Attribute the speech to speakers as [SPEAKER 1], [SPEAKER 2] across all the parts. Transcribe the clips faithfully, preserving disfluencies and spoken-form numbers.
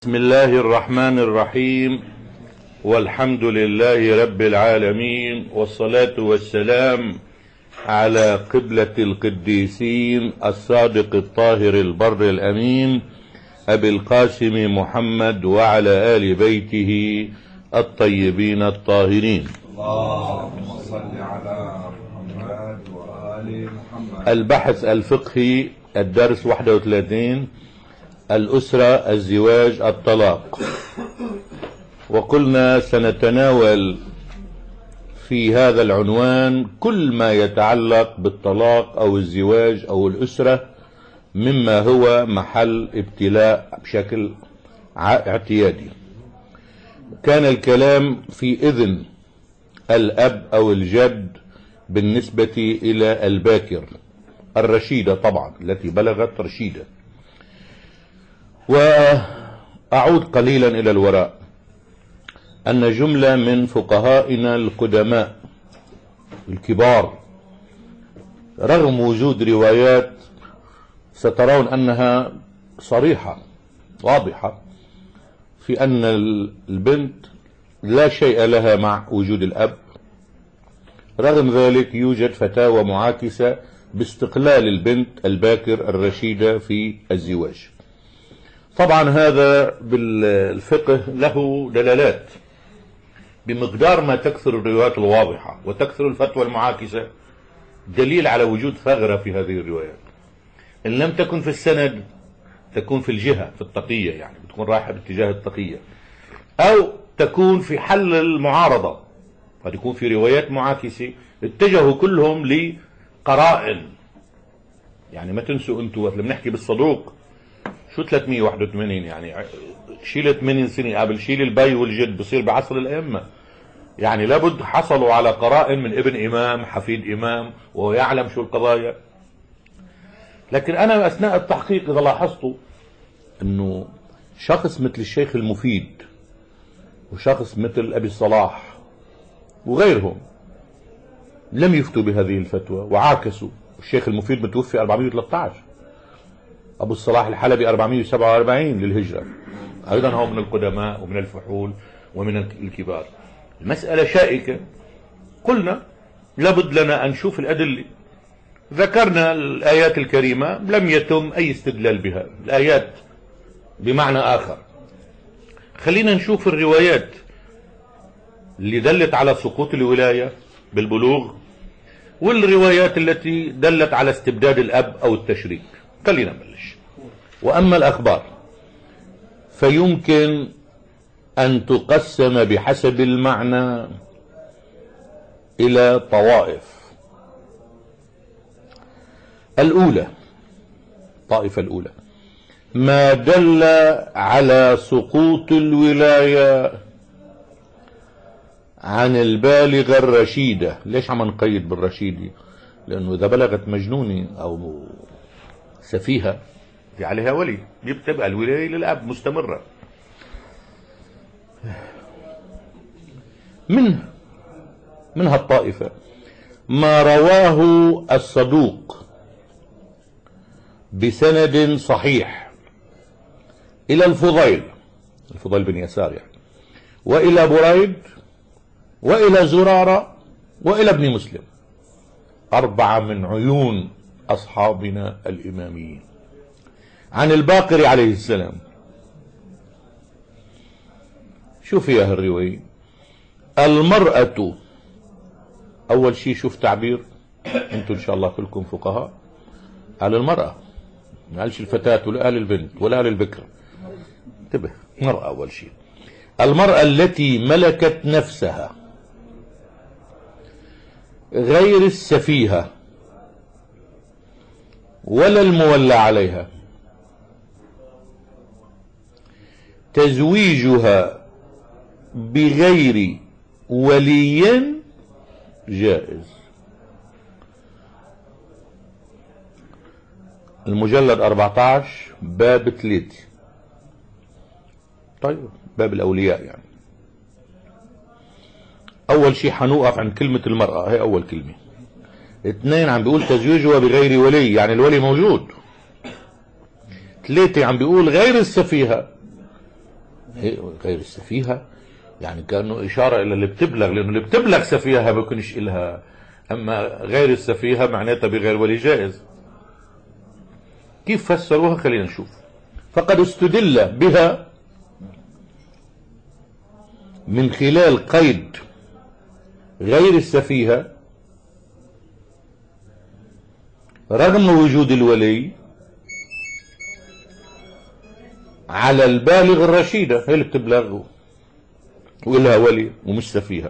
[SPEAKER 1] بسم الله الرحمن الرحيم، والحمد لله رب العالمين، والصلاة والسلام على قبلة القديسين الصادق الطاهر البر الأمين أبي القاسم محمد وعلى آل بيته الطيبين الطاهرين.
[SPEAKER 2] اللهم صل على محمد وآل محمد.
[SPEAKER 1] البحث الفقهي، الدرس واحد وثلاثين، الأسرة، الزواج، الطلاق. وقلنا سنتناول في هذا العنوان كل ما يتعلق بالطلاق أو الزواج أو الأسرة مما هو محل ابتلاء بشكل اعتيادي. كان الكلام في إذن الأب أو الجد بالنسبة إلى الباكر، الرشيدة طبعا التي بلغت رشيدة. وأعود قليلا إلى الوراء، أن جملة من فقهائنا القدماء الكبار رغم وجود روايات سترون أنها صريحة واضحة في أن البنت لا شيء لها مع وجود الأب، رغم ذلك يوجد فتاوى معاكسة باستقلال البنت الباكر الرشيدة في الزواج. طبعا هذا بالفقه له دلالات بمقدار ما تكثر الروايات الواضحة وتكثر الفتوى المعاكسة، دليل على وجود ثغرة في هذه الروايات. إن لم تكن في السند تكون في الجهة، في التقية، يعني بتكون رايحة باتجاه التقية، أو تكون في حل المعارضة. قد يكون في روايات معاكسة اتجهوا كلهم لقرائن. يعني ما تنسوا انتوا لما نحكي بالصدوق شو ثلاثمية وواحد وثمانين، يعني شيل ثمانين سنة قبل شيل البي والجد بصير بعصر الأئمة. يعني لابد حصلوا على قرائن من ابن إمام حفيد إمام ويعلم شو القضايا. لكن أنا أثناء التحقيق إذا لاحظتوا أنه شخص مثل الشيخ المفيد وشخص مثل أبي الصلاح وغيرهم لم يفتوا بهذه الفتوى وعاكسوا. الشيخ المفيد متوفي أربعمية وثلاثة عشر، أبو الصلاح الحلبي أربعمية وسبعة وأربعين للهجرة، أيضا هو من القدماء ومن الفحول ومن الكبار. المسألة شائكة. قلنا لابد لنا أن نشوف الأدلة. ذكرنا الآيات الكريمة لم يتم أي استدلال بها، الآيات بمعنى آخر. خلينا نشوف الروايات اللي دلت على سقوط الولاية بالبلوغ، والروايات التي دلت على استبداد الأب أو التشريك. خلينا نبلش. وأما الأخبار فيمكن أن تقسم بحسب المعنى إلى طوائف. الأولى، الطائفة الأولى، ما دل على سقوط الولاية عن البالغة الرشيدة. ليش عم نقيد بالرشيدة؟ لأنه إذا بلغت مجنونة أو سفيهة في عليها ولي، بتبقى الولاية للأب مستمرة. من من هالطائفة ما رواه الصدوق بسند صحيح إلى الفضيل، الفضيل بن يسار يعني، وإلى بريد، وإلى زرارة، وإلى ابن مسلم، أربعة من عيون أصحابنا الإماميين، عن الباقر عليه السلام. شو فيها الرواية؟ المرأة، أول شيء شوف تعبير، أنتم إن شاء الله كلكم فقهاء، قال المرأة، ما قالش الفتاة ولا قال البنت ولا قال البكر. انتبه، مرأة أول شيء. المرأة التي ملكت نفسها غير السفيهة ولا المولى عليها، تزويجها بغير ولي جائز. المجلد أربعة عشر باب ثلاثة. طيب باب الأولياء يعني. أول شيء حنوقف عن كلمة المرأة، هي أول كلمة. اثنين عم بيقول تزويجها بغير ولي، يعني الولي موجود. ثلاثة عم بيقول غير السفيهة، غير السفيهة يعني كأنه إشارة إلى اللي بتبلغ، لأنه اللي بتبلغ سفيهة ما بيكونش إلها، أما غير السفيهة معناتها بغير ولي جائز. كيف فسروها؟ خلينا نشوف. فقد استدل بها من خلال قيد غير السفيهة رغم وجود الولي على البالغ الرشيدة، هي اللي بتبلغ وإلها ولي ومش سفيهة.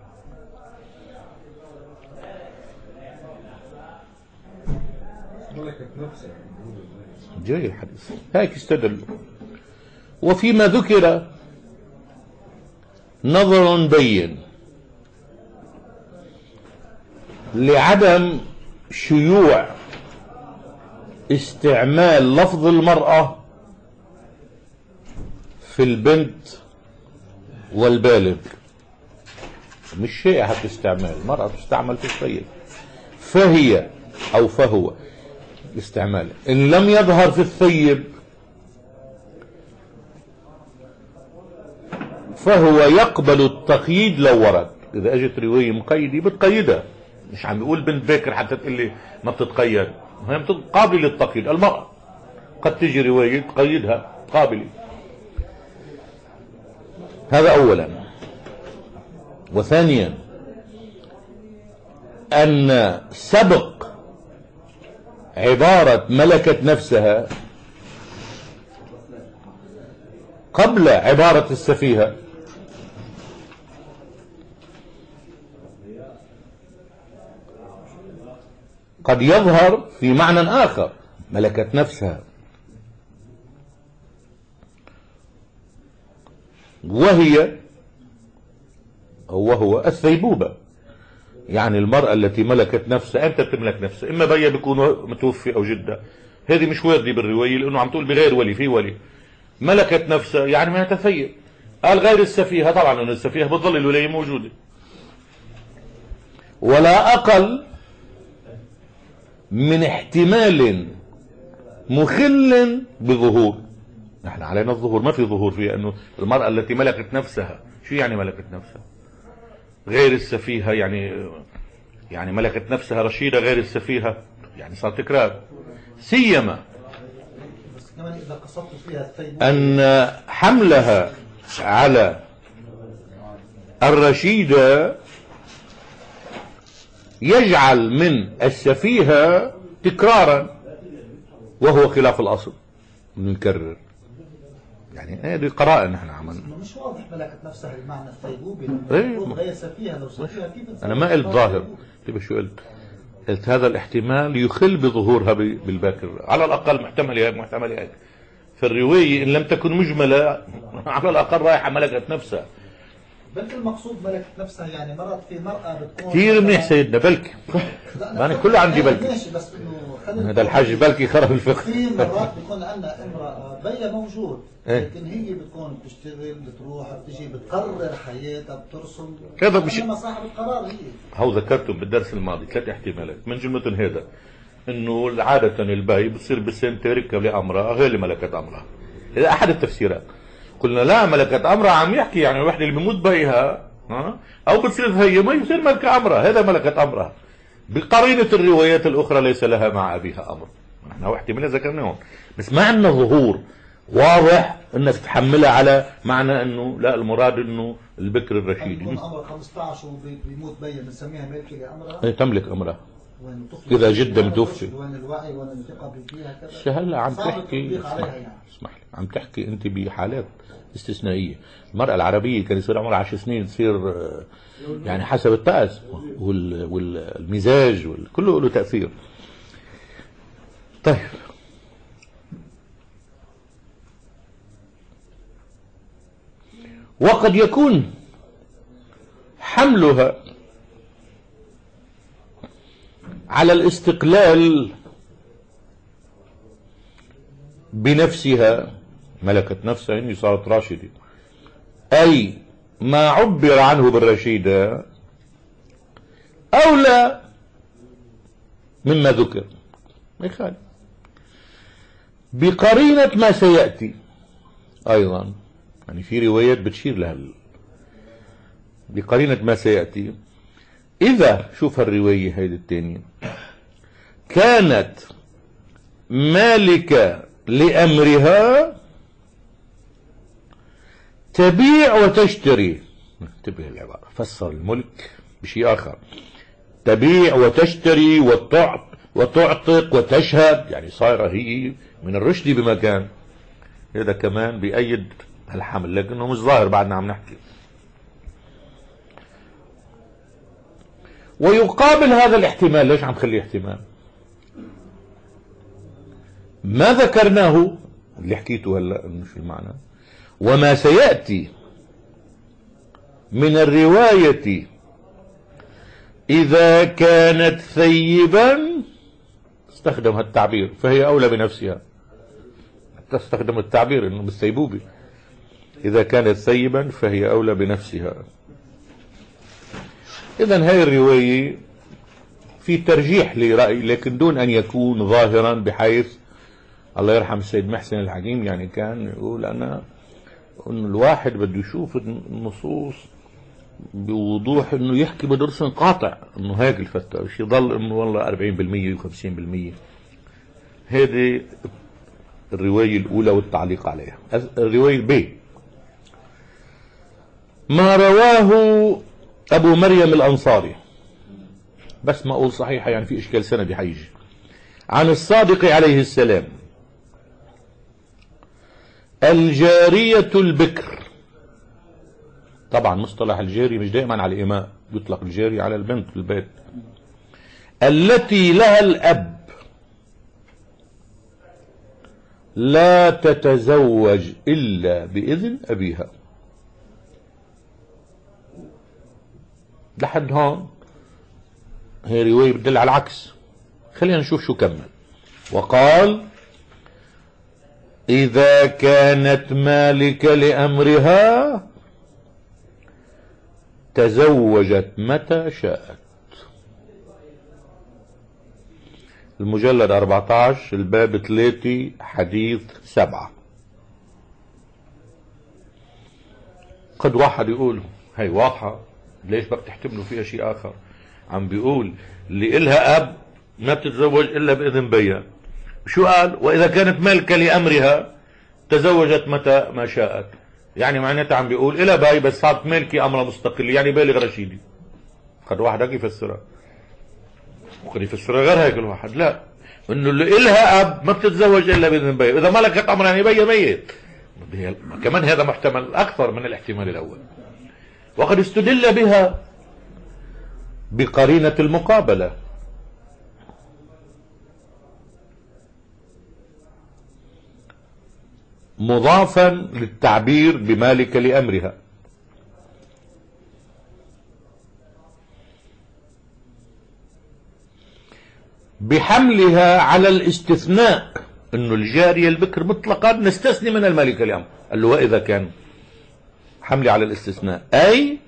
[SPEAKER 1] جاي الحديث هيك استدلوا. وفيما ذكر نظر بين لعدم شيوع استعمال لفظ المرأة في البنت والبالغ، مش شيء حتى استعمال المرأة تستعمل في الطيب، فهي أو فهو استعمال إن لم يظهر في الثيب فهو يقبل التقييد لو ورد. إذا أجت رواية مقيدة بتقيدها، مش عم يقول بنت باكر حتى تقول لي ما بتتقيد، هي قابلة للتقييد. المرأة قد تجي رواية تقيدها قابلة. هذا أولا. وثانيا أن سبق عبارة ملكت نفسها قبل عبارة السفيهة قد يظهر في معنى آخر. ملكت نفسها وهي وهو الثيبوبة، يعني المرأة التي ملكت نفسها. امتى بتملك نفسها؟ اما بيا بيكون متوفي او جدة، هذه مش واردة بالرواية لانه عم تقول بغير ولي، في ولي. ملكت نفسها يعني ما تثيب. قال غير السفيهة، طبعا ان السفيهة بتظل الولاية موجودة. ولا اقل من احتمال مخل بظهور. نحن علينا الظهور، ما في ظهور فيها. انه المرأة التي ملكت نفسها، شو يعني ملكت نفسها؟ غير السفيهة يعني يعني ملكت نفسها رشيدة غير السفيهة، يعني صار تكرار. سيما أن حملها على الرشيدة يجعل من السفيهة تكرارا، وهو خلاف الأصل. نكرر يعني هذه قرائن نحن عملنا.
[SPEAKER 3] مش واضح ملكت نفسها بمعنى الثيبوبة.
[SPEAKER 1] ايه
[SPEAKER 3] غير سفيهة، لو سفيهة كيف؟
[SPEAKER 1] انا ما قلت ظاهر، طيب شو قلت؟ قلت هذا الاحتمال يخل بظهورها بالباكر، على الاقل محتمل هيك محتمل هيك. في الرواية ان لم تكن مجملة على الاقل رايحة ملكت نفسها.
[SPEAKER 3] بلكي المقصود ملكت نفسها يعني مرت في مرأة بتكون
[SPEAKER 1] كثير منيح سيدنا، بلكي انا كله عندي بلكي.
[SPEAKER 3] ماشي، بس انه
[SPEAKER 1] هذا الحاج بلكي خرب الفقه.
[SPEAKER 3] كثير مرات بيكون عندنا امرأة بيا موجود، لكن هي بتكون بتشتغل، بتروح بتجي، بتقرر حياتها، بترسم.
[SPEAKER 1] هذا مش
[SPEAKER 3] صاحب القرار هي.
[SPEAKER 1] هو ذكرتم بالدرس الماضي ثلاث احتمالات من جملتهم هذا، انه عادة الباي بتصير بالسن تركب لامرأة غير اللي ملكت امرها. هذا احد التفسيرات. قلنا لا، ملكت امرها عم يحكي يعني الوحده اللي بيموت بيها ها او بتصير هي ما يصير ملكة امرها، هذا ملكت امرها. بقرينة الروايات الاخرى ليس لها مع ابيها امر. نحن هو احتمال ذكرناهم، بس ما عندنا ظهور واضح انك تحملها على معنى انه لا، المراد انه البكر الرشيد.
[SPEAKER 3] يكون امر خمسة عشر وبيموت بيا بنسميها ملكة لامرها.
[SPEAKER 1] هي تملك امرها اذا جدا متوفي.
[SPEAKER 3] وين الوعي وين الثقة فيها كذا.
[SPEAKER 1] هلا عم تحكي، اسمح لي اسمح لي عم تحكي انت بحالات استثنائيه. المراه العربيه كان يصير عمرها عشر سنين تصير يعني حسب الطقس والمزاج كله له تاثير. طيب وقد يكون حملها على الاستقلال بنفسها، ملكت نفسها يعني صارت راشدة، أي ما عبر عنه بالرشيدة أولى مما ذكر، ما يخالف بقرينة ما سيأتي أيضا. يعني في روايات بتشير لها بقرينة ما سيأتي. إذا شوف الرواية هيدي الثانية كانت مالكة لأمرها تبيع وتشتري، انتبه العبارة، فسر الملك بشيء آخر، تبيع وتشتري وتعتق وتشهد، يعني صايرة هي من الرشد بمكان. هذا كمان بيأيد الحمل لكنه مش ظاهر بعدنا عم نحكي. ويقابل هذا الاحتمال، ليش عم خليه احتمال؟ ما ذكرناه اللي حكيته هلا انه شو المعنى، وما سيأتي من الرواية إذا كانت ثيبا، استخدم هالتعبير، فهي أولى بنفسها، تستخدم التعبير انه بالثيبوبة، إذا كانت ثيبا فهي أولى بنفسها. إذن هاي الرواية في ترجيح لرأي، لكن دون أن يكون ظاهرا، بحيث الله يرحم السيد محسن الحكيم يعني كان يقول أنا إنه الواحد بده يشوف النصوص بوضوح، إنه يحكي بدرس قاطع إنه هيك الفتوى، مش يضل إنه والله أربعين بالمية وخمسين بالمية. هذه الرواية الأولى والتعليق عليها. الرواية ب ما رواه أبو مريم الأنصاري، بس ما أقول صحيحة يعني في إشكال سندي حيجي، عن الصادق عليه السلام: الجارية البكر. طبعا مصطلح الجاري مش دائما على الإماء، يطلق الجاري على البنت في البيت، التي لها الأب لا تتزوج إلا بإذن أبيها. لحد هون هي رواية بتدل على العكس. خلينا نشوف شو كمل. وقال: إذا كانت مالكة لأمرها تزوجت متى شاءت. المجلد أربعة عشر الباب ثلاثة حديث سبعة. قد واحد يقول هي واضحة، ليش بدك تحتملوا فيها شيء آخر؟ عم بيقول اللي إلها أب ما بتتزوج إلا بإذن بيها. شو قال؟ وإذا كانت مالكة لأمرها تزوجت متى ما شاءت، يعني معناتها عم بيقول إلها باي بس صارت مالكي أمرها مستقل، يعني بالغ رشيدي. قد واحد هيك يفسرها، وقد يفسرها غير هيك الواحد، لا، إنه اللي إلها أب ما بتتزوج إلا بإذن بيها، إذا ملكت أمرها يعني بيها ميت. كمان هذا محتمل أكثر من الاحتمال الأول. وقد استدل بها بقرينة المقابلة، مضافا للتعبير بمالك لأمرها، بحملها على الاستثناء، انه الجارية البكر مطلقا نستثني من المالك لأمر. قال له وإذا كان حملي على الاستثناء، أي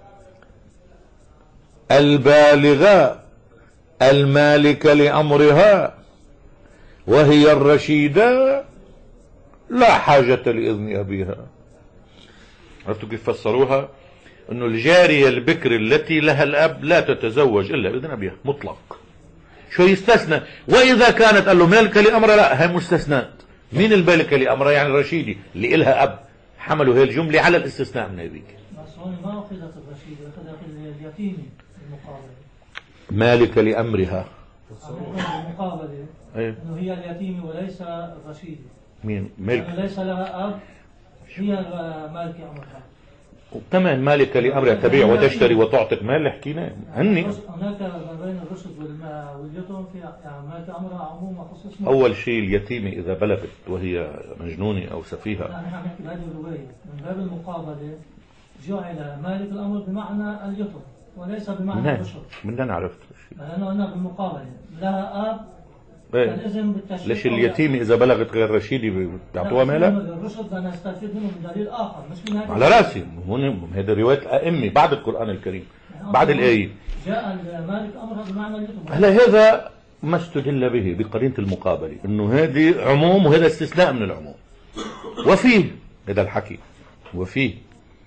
[SPEAKER 1] البالغة المالكة لأمرها وهي الرشيدة لا حاجة لإذن أبيها. عرفتوا كيف فسروها؟ انه الجارية البكر التي لها الأب لا تتزوج إلا بإذن أبيها مطلق. شو يستثنى؟ وإذا كانت قال له مالكة لأمرها، لا، هي مستثنات. مين المالكة لأمرها؟ يعني الرشيدة اللي إلها أب. حملوا هي الجملة على الاستثناء من هذيك.
[SPEAKER 4] بس هون ما أخذت الرشيدة، أخذت اليتيمة المقابلة.
[SPEAKER 1] مالكة لأمرها
[SPEAKER 4] المقابلة
[SPEAKER 1] ايه؟
[SPEAKER 4] انه هي اليتيمة وليس الرشيدة.
[SPEAKER 1] مين ملك؟
[SPEAKER 4] يعني ليس لها أب، هي مالكة أمرها.
[SPEAKER 1] وكمان مالكة لأمرها تبيع وتشتري وتعتق مال اللي حكيناه. هني
[SPEAKER 4] هناك ما بين الرشد واليتم في يعني مالكة أمرها عموما خصوصا.
[SPEAKER 1] أول شيء اليتيمة إذا بلغت وهي مجنونة أو سفيهة.
[SPEAKER 4] نحن عم نحكي بهذه الرواية من باب المقابلة، جعل مالك الأمر بمعنى اليتم وليس بمعنى الرشد.
[SPEAKER 1] من أنا عرفت
[SPEAKER 4] لأنه أنا بالمقابلة لها أب
[SPEAKER 1] ايه؟ ليش اليتيمة إذا بلغت غير رشيدة بيعطوها مالها؟
[SPEAKER 4] الرشد أنا استفيد منه من دليل آخر مش من هذا
[SPEAKER 1] على راسي. هون هذا رواية الأئمة بعد القرآن الكريم، بعد الآية.
[SPEAKER 4] جاء مالك أمرها بمعنى اليتم.
[SPEAKER 1] هلا هذا ما استدل به بقرينة المقابلة، إنه هذه عموم وهذا استثناء من العموم. وفيه هذا الحكي وفيه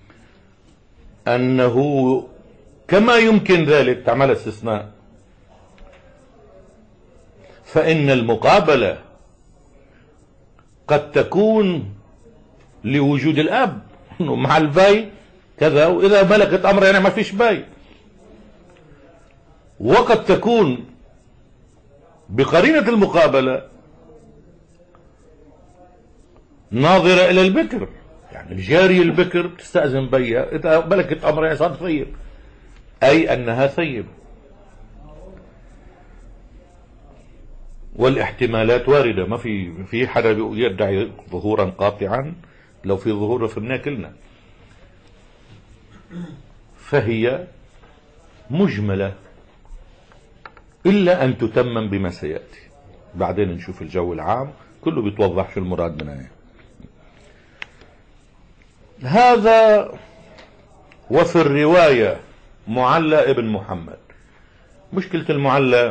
[SPEAKER 1] أنه كما يمكن ذلك تعمل استثناء، فإن المقابلة قد تكون لوجود الأب إنه مع الباي كذا، وإذا ملكت أمر يعني ما فيش باي، وقد تكون بقرينة المقابلة ناظرة إلى البكر، يعني الجارية البكر تستأذن بيها إذا ملكت أمر يعني صارت ثيب، أي أنها ثيب. والاحتمالات واردة، ما في في حدا يدعي ظهورا قاطعا، لو في ظهور فهمناه كلنا. فهي مجملة إلا أن تتمم بما سيأتي، بعدين نشوف الجو العام كله بيتوضح شو المراد منها. هذا. وفي الرواية معلى ابن محمد. مشكلة المعلى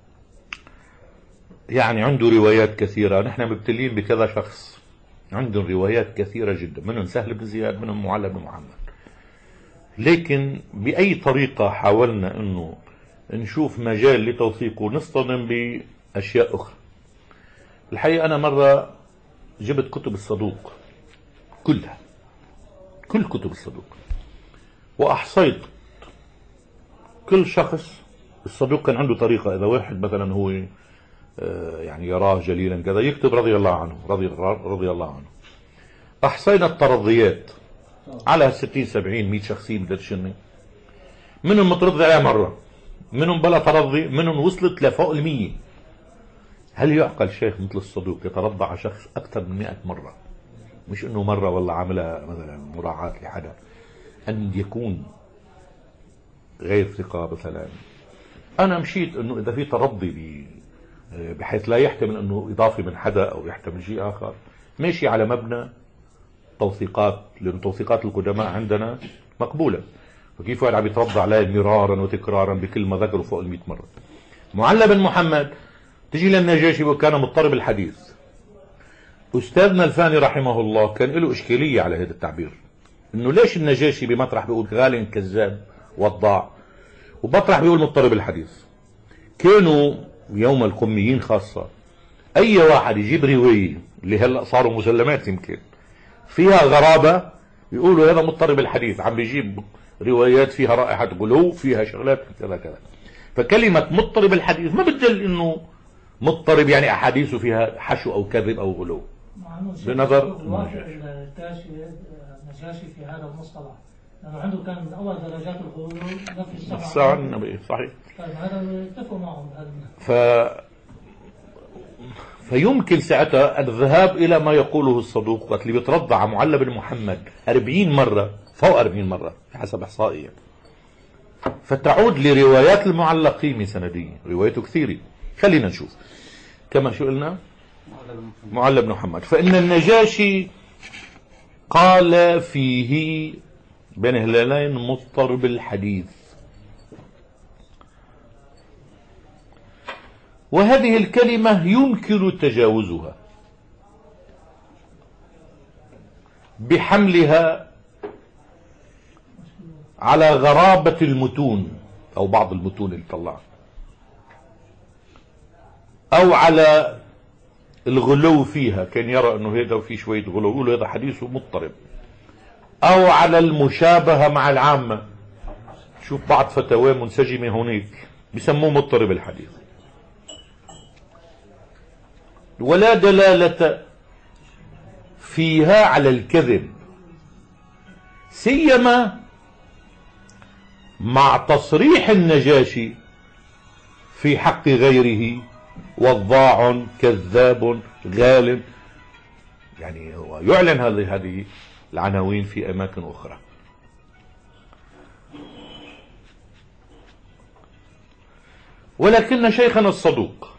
[SPEAKER 1] يعني عنده روايات كثيرة، نحن مبتلين بكذا شخص عندهم روايات كثيرة جدا، منهم سهل بن زياد، منهم معلى بن محمد. لكن بأي طريقة حاولنا أنه نشوف مجال لتوثيقه نصطدم بأشياء أخرى. الحقيقة أنا مرة جبت كتب الصدوق كلها، كل كتب الصدوق، وأحصيت كل شخص. الصدوق كان عنده طريقة، إذا واحد مثلا هو يعني يراه جليلا كذا يكتب رضي الله عنه رضي, رضي الله عنه. أحصينا الترضيات على ستين سبعين مئة شخصين بدرشني، منهم مترضي عليها مرة، منهم بلا ترضي، منهم وصلت لفوق المية. هل يعقل شيخ مثل الصدوق يترضى على شخص أكثر من مئة مرة؟ مش إنه مرة والله عاملها مثلا مراعاة لحدا، أن يكون غير ثقة مثلا. أنا مشيت إنه إذا في ترضي بحيث لا يحتمل إنه إضافي من حدا أو يحتمل شيء آخر، ماشي على مبنى توثيقات، لأن توثيقات القدماء عندنا مقبولة. فكيف واحد عم يترضى عليه مرارا وتكرارا بكل ما ذكره فوق المئة مرة؟ معلى بن محمد تجي للنجاشي وكان مضطرب الحديث. أستاذنا الفاني رحمه الله كان له إشكالية على هذا التعبير، إنه ليش النجاشي بمطرح بيقول غال كذاب وضاع، وبطرح بيقول مضطرب الحديث. كانوا يوم القميين خاصة أي واحد يجيب رواية اللي هلأ صاروا مسلمات يمكن فيها غرابة يقولوا هذا مضطرب الحديث، عم بيجيب روايات فيها رائحة غلو، فيها شغلات كذا كذا. فكلمة مضطرب الحديث ما بتدل إنه مضطرب يعني أحاديثه فيها حشو أو كذب أو غلو. بنظر
[SPEAKER 4] النجاشي في هذا المصطلح، لأنه عنده كان من أول درجات الغلو نفي
[SPEAKER 1] السبعة عن النبي، صحيح.
[SPEAKER 4] طيب هذا يتفق معهم بهذا.
[SPEAKER 1] ف فيمكن ساعتها الذهاب إلى ما يقوله الصدوق، وقت اللي بيترضى على معلى بن محمد أربعين مرة، فوق أربعين مرة حسب إحصائية، فتعود لروايات المعلى قيمة سندية، روايته كثيرة. خلينا نشوف كما شو قلنا معلى بن محمد. فإن النجاشي قال فيه بين هلالين مضطرب الحديث، وهذه الكلمة يمكن تجاوزها بحملها على غرابة المتون أو بعض المتون اللي طلعها، أو على الغلو فيها، كان يرى أنه هذا في شوية غلو يقول هذا حديثه مضطرب، أو على المشابهة مع العامة. شوف بعض فتاوى منسجمة هناك بسموه مضطرب الحديث. ولا دلالة فيها على الكذب، سيما مع تصريح النجاشي في حق غيره وضاع كذاب غال، يعني هو يعلن هذه هذه العناوين في أماكن أخرى. ولكن شيخنا الصدوق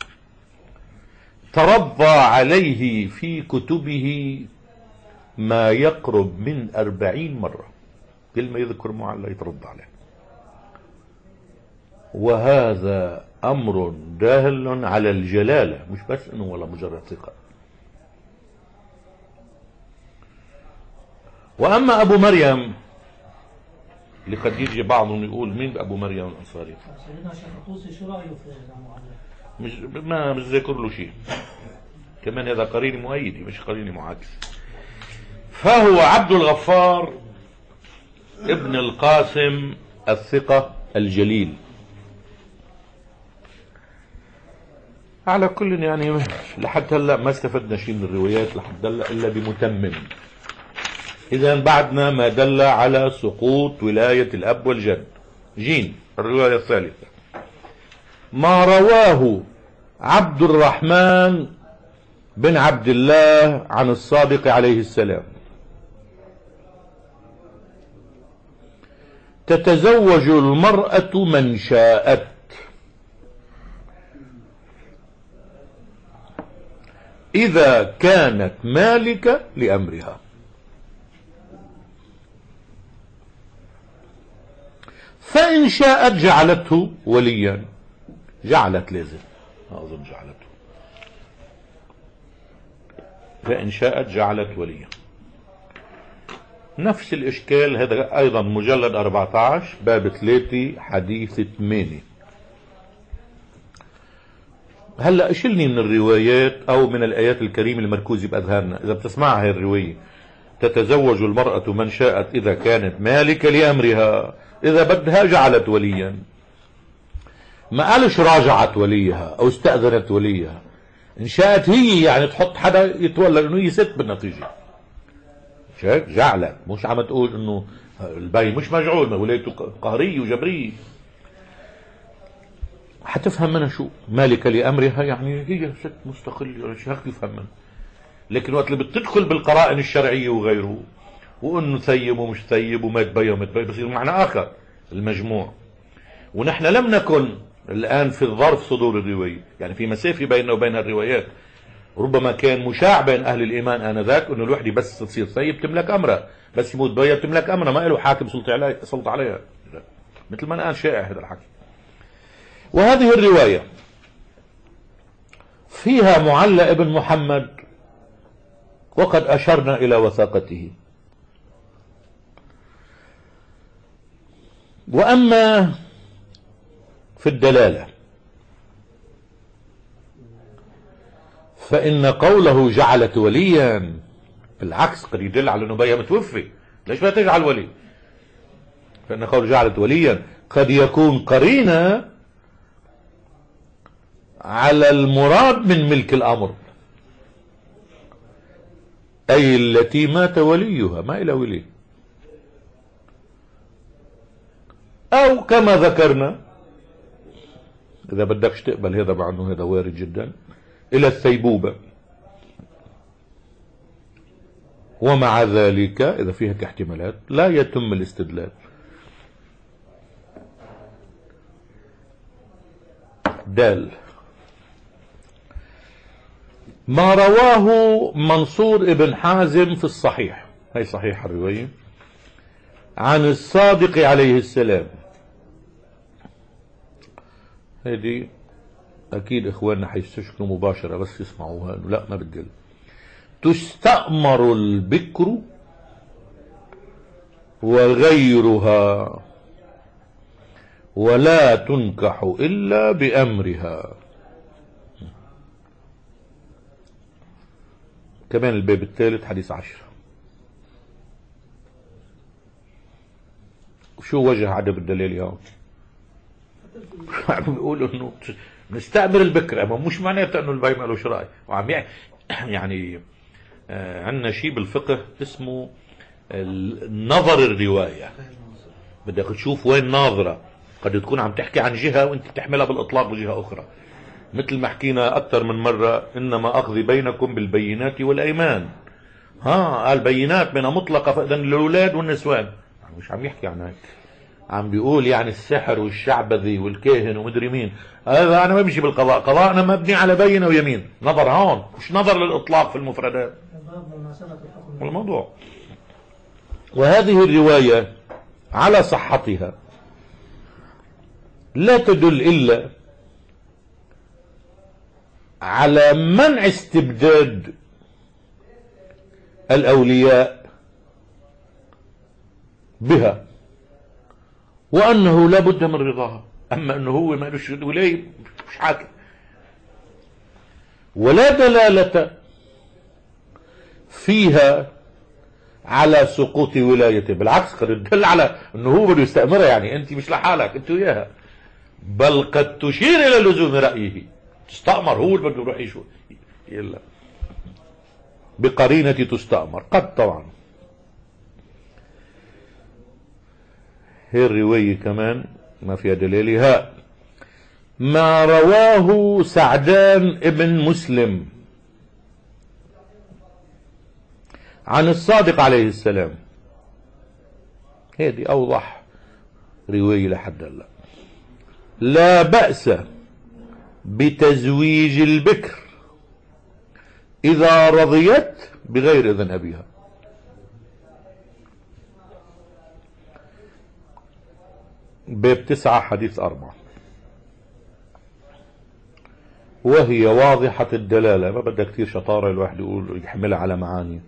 [SPEAKER 1] ترضى عليه في كتبه ما يقرب من أربعين مرة، كل ما يذكر معلى يترضى عليه، وهذا أمر دال على الجلالة، مش بس إنه ولا مجرد ثقة. وأما أبو مريم اللي قد يجي بعضهم يقول مين أبو مريم الأنصاري؟
[SPEAKER 4] سيدنا الشيخ الطوسي شو رأيه في المعادلة؟
[SPEAKER 1] مش ما مش ذاكر له شيء، كمان هذا قريني مؤيدي مش قريني معاكس. فهو عبد الغفار ابن القاسم الثقة الجليل. على كل يعني لحد هلا ما استفدنا شيء من الروايات لحد هلا الا بمتمم. اذا بعدنا ما دل على سقوط ولاية الاب والجد. جيم الرواية الثالثة ما رواه عبد الرحمن بن عبد الله عن الصادق عليه السلام: تتزوج المرأة من شاءت إذا كانت مالكة لأمرها، فإن شاءت جعلته وليا. جعلت لازم أظن جعلته، فإن شاءت جعلت وليا. نفس الإشكال هذا أيضا مجلد أربعة عشر باب ثلاثة حديث ثمانية. هلا اشلني من الروايات أو من الآيات الكريمة المركوزة بأذهاننا. إذا بتسمعها هذه الرواية تتزوج المرأة من شاءت إذا كانت مالكة لأمرها، إذا بدها جعلت وليا. ما قالش راجعت وليها أو استأذنت وليها. إن شاءت هي يعني تحط حدا يتولى، لأنه هي ست بالنتيجة. شايف جعلت، مش عم تقول إنه البي مش مجعول، ولايته قهرية وجبرية. حتفهم منها شو مالكة لأمرها، يعني هي ست مستقلة، شو هيك تفهم منها. لكن وقت اللي بتدخل بالقرائن الشرعية وغيره، وإنه ثيب ومش ثيب وما تبين وما تبين، بصير معنى آخر المجموع. ونحن لم نكن الآن في ظرف صدور الرواية، يعني في مسافة بيننا وبين الروايات. ربما كان مشاع بين أهل الإيمان آنذاك إنه الوحدة بس تصير ثيب تملك أمرها، بس يموت بيا تملك أمرها، ما له حاكم سلطة عليها سلطة عليها، مثل ما الآن شائع هذا الحكي. وهذه الرواية فيها معلى ابن محمد، وقد أشرنا إلى وثاقته. وأما في الدلالة فإن قوله جعلت وليا بالعكس قد يدل على أنه بيها متوفي، ليش ما تجعل ولي؟ فإن قوله جعلت وليا قد يكون قرينة على المراد من ملك الأمر، أي التي مات وليها ما إلى ولي، أو كما ذكرنا إذا بدكش تقبل هذا مع أنه هذا وارد جدا إلى الثيبوبة. ومع ذلك إذا فيها احتمالات لا يتم الاستدلال. دال ما رواه منصور ابن حازم في الصحيح، هي صحيح الرواية، عن الصادق عليه السلام. هذه أكيد إخواننا حيستشكلوا مباشرة بس يسمعوها، لا ما بدي. تستأمر البكر وغيرها ولا تنكح إلا بأمرها. كمان الباب الثالث حديث عشر. شو وجه عدم الدليل هون؟ عم بيقولوا انه نستأمر البكر، اما مش معناته انه البي ما له شراي. وعم يعني آه عندنا شيء بالفقه اسمه النظر الرواية، بدك تشوف وين ناظرة. قد تكون عم تحكي عن جهة وانت بتحملها بالاطلاق بجهة اخرى، مثل ما حكينا اكثر من مرة انما اقضي بينكم بالبينات والايمان. ها قال بينات منها مطلقة، فاذا الاولاد والنسوان مش عم يحكي عن هيك، عم بيقول يعني السحر والشعبذي والكاهن ومدري مين، هذا انا ما بمشي بالقضاء، قضاءنا مبني على بينة ويمين. نظر هون مش نظر للاطلاق في المفردات الموضوع. وهذه الرواية على صحتها لا تدل إلا على منع استبداد الأولياء بها وأنه لا بد من رضاها. أما أنه هو ما لهش ولاية مش حاكم، ولا دلالة فيها على سقوط ولايته، بالعكس قد تدل على أنه هو بده يستأمرها، يعني أنت مش لحالك أنت وياها، بل قد تشير إلى لزوم رأيه، تستأمر هو اللي بده يروح يشوف يلا بقرينة تستأمر قد. طبعا هي الرواية كمان ما فيها دليلها. ما رواه سعدان ابن مسلم عن الصادق عليه السلام، هذه أوضح رواية لحد الله. لا بأس بتزويج البكر إذا رضيت بغير إذن أبيها. باب تسعة حديث أربعة، وهي واضحة الدلالة، ما بدها كثير شطارة الواحد يقول يحملها على معاني،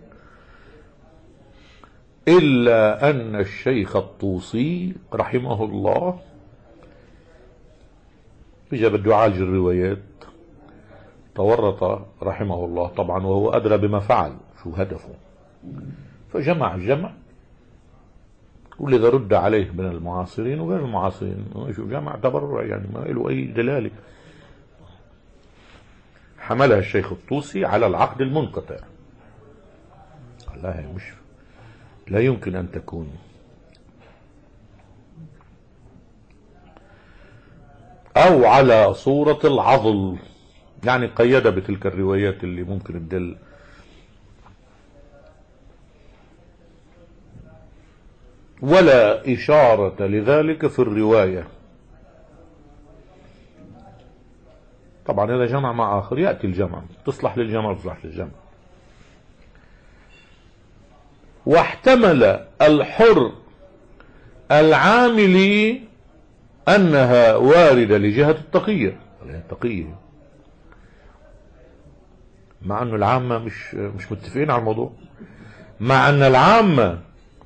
[SPEAKER 1] إلا أن الشيخ الطوسي رحمه الله إجا بده يعالج الروايات، تورط رحمه الله طبعا وهو أدرى بما فعل شو هدفه، فجمع الجمع، واللي رد عليه من المعاصرين وغير المعاصرين شو جمع تبرع، يعني ما له أي دلالة. حملها الشيخ الطوسي على العقد المنقطع، لا مش لا يمكن أن تكون، أو على صورة العضل، يعني قيدها بتلك الروايات اللي ممكن تدل. ولا إشارة لذلك في الرواية. طبعا إذا جمع مع آخر يأتي الجمع، تصلح للجمع تصلح للجمع. واحتمل الحر العاملي أنها واردة لجهة التقية، التقية مع أن العامة مش مش متفقين على الموضوع، مع أن العامة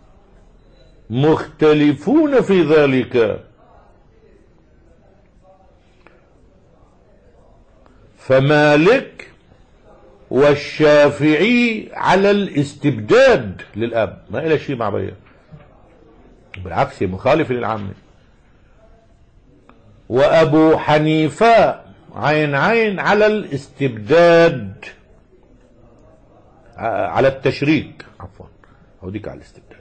[SPEAKER 1] مختلفون في ذلك. فمالك والشافعي على الاستبداد للأب، ما إلى شيء مع بيه، بالعكس مخالف للعامة. وأبو حنيفة عين عين على الاستبداد، على التشريك عفوا، هوديك على الاستبداد.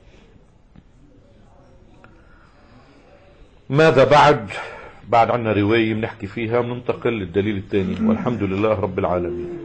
[SPEAKER 1] ماذا بعد؟ بعد عنا رواية بنحكي فيها، بننتقل للدليل الثاني، والحمد لله رب العالمين.